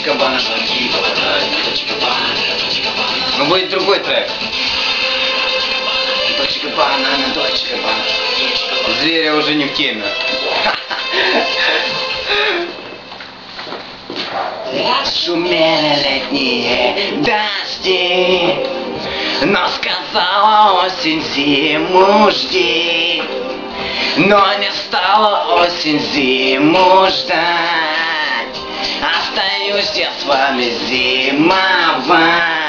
Дочка банана. Но будет другой трек. Дочка банана, дочка банана. Зверя уже не в теме. Шумели летние дожди, но сказала осень зиму жди. Но не стала осень зиму ждать. Остаюсь я с вами зимовать.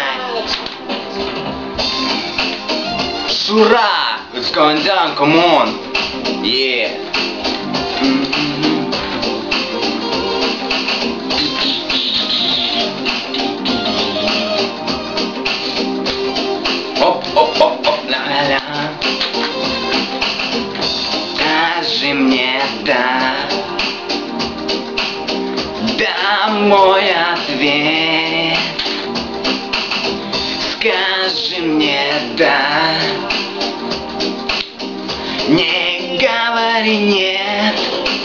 Шура! It's going down, come on! Yeah! Оп-оп-оп-оп! Ла-ла-ла. Скажи мне да, да мой ответ. Скажи мне да, не говори нет.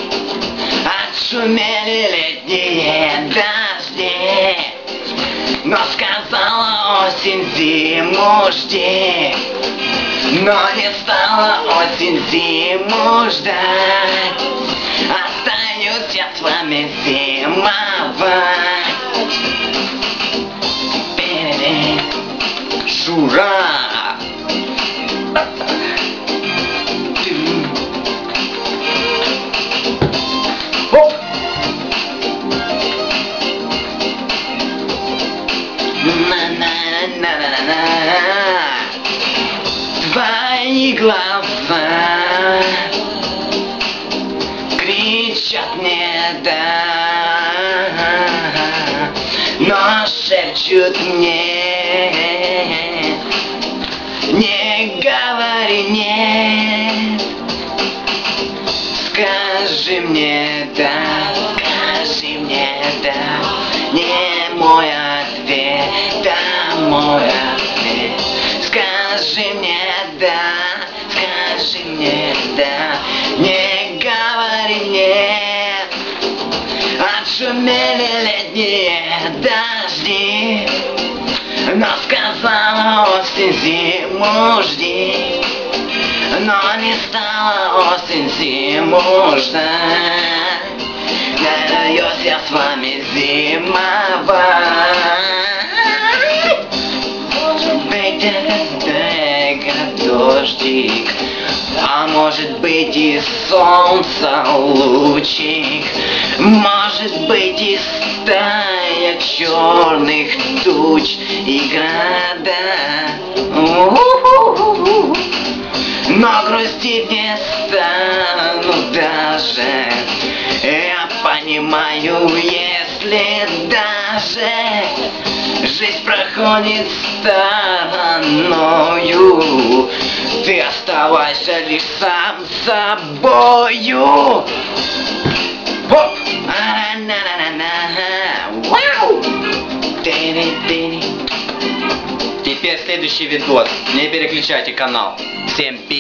Отшумели летние дожди, но сказала осень зиму жди. Но не стала осень зиму ждать. Остаюсь я с вами зимовать. Шура! Оп! Твои глаза кричат мне да, но шепчут мне не говори нет. Скажи мне да, скажи мне да, не мой ответ, да мой ответ. Скажи мне да, скажи мне да, не говори нет. Отшумели летние дожди, но сказала осень зиму жди. Но не стала осень зиму ждать. Надеюсь я с вами зимовать. Быть это дождик, а может быть и солнца лучик. Может быть и стая черных туч и града. Но грустить не стану даже. Я понимаю, если даже жизнь проходит стороною, ты оставайся лишь сам собою. Хоп! Вау! Теперь следующий видос. Не переключайте канал. Всем пи***.